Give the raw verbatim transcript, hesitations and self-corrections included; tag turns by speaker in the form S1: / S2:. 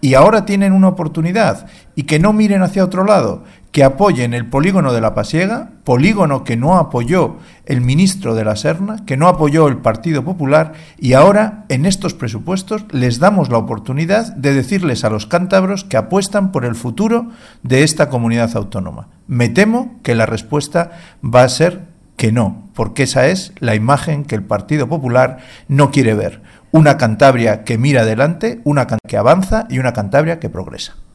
S1: y ahora tienen una oportunidad, y que no miren hacia otro lado, que apoyen el polígono de La Pasiega, polígono que no apoyó el ministro de la Serna, que no apoyó el Partido Popular, y ahora en estos presupuestos les damos la oportunidad de decirles a los cántabros que apuestan por el futuro de esta comunidad autónoma. Me temo que la respuesta va a ser que no, porque esa es la imagen que el Partido Popular no quiere ver. Una Cantabria que mira adelante, una Cantabria que avanza y una Cantabria que progresa.